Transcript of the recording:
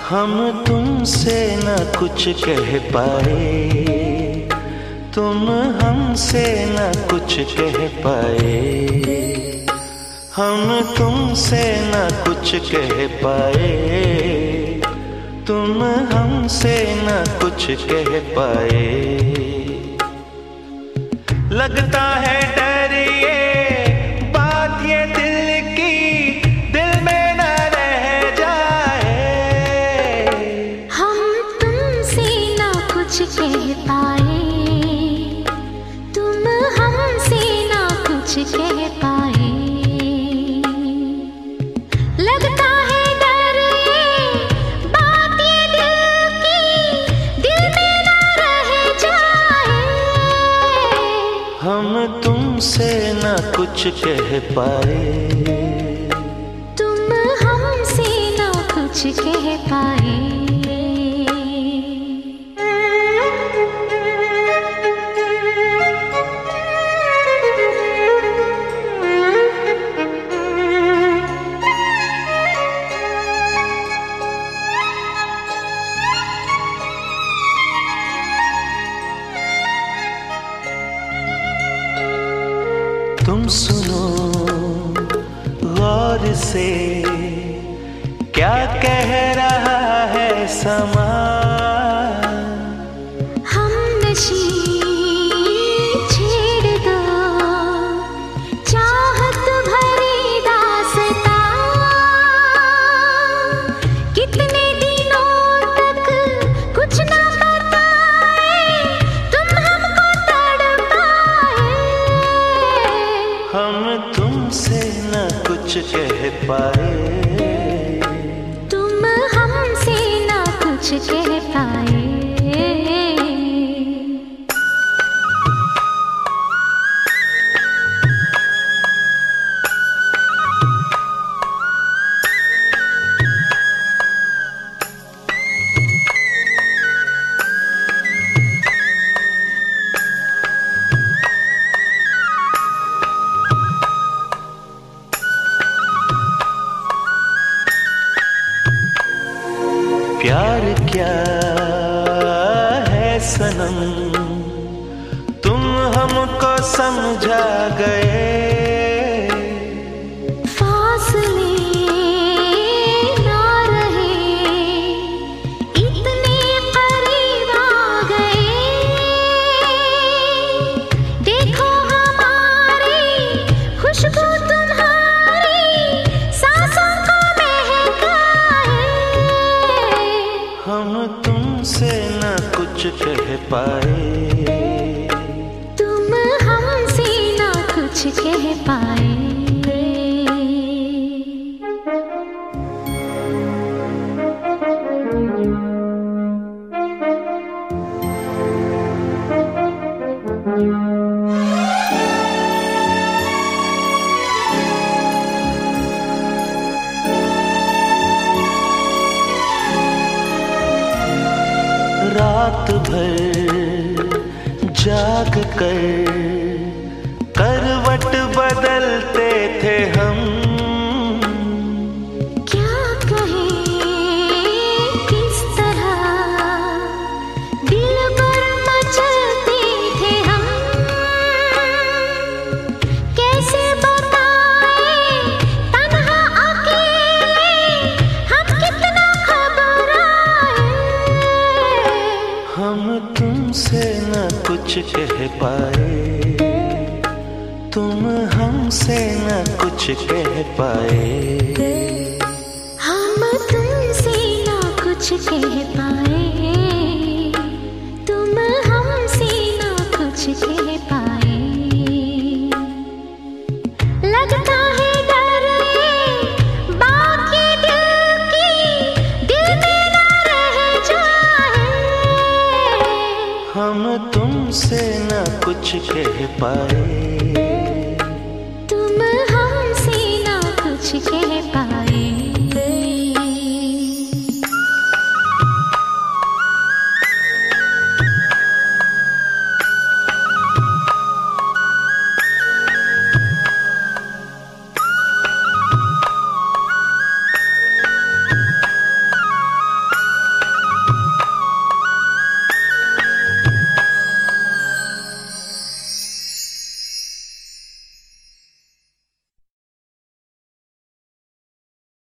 हम तुमसे न कुछ कह पाए, तुम हमसे न कुछ कह पाए। हम तुमसे न कुछ कह पाए, तुम हमसे न कुछ कह पाए। लगता है डर ये बात ये दिल की, दिल में न रह जाए। हम तुमसे न कुछ कह पाए, तुम हमसे न कुछ कह पाए। लगता है डर ये बात ये दिल की, दिल में न रह जाए। हम तुमसे न कुछ कह पाए, तुम हमसे न कुछ कह पाए। तुम सुनो गौर से, क्या कह रहा है समा। हम नशी छेड़ दो चाहत भरी दास्तां, कितने दिनों तक कुछ ना बताए, तुम हमको तड़पाए। हम तुमसे न कुछ कह पाए, तुम हमसे ना कुछ कह पाए। प्यार क्या है सनम, तुम हमको समझा गए। फासले ना रहे, इतने करीब आ गए। देखो हमारी खुशबू तुम्हारी सांसों को महकाए। हम तुमसे न कुछ कह पाए, तुम हमसे ना कुछ कह पाए। रात भर जाग कर करवट बदलते थे हम। क्या कहें किस तरह दिल पर मचलते थे हम। कैसे बताएं तन्हा अकेले हम कितना घबराए। हम तुमसे न कुछ कह पाए, तुम हमसे न कुछ कह पाए। हम तुमसे ना कुछ कह पाए, तुम हमसे ना कुछ कह पाए। लगता है डर ये बात ये दिल की, दिल में ना रह जाए। हम तुमसे न कुछ कह पाए,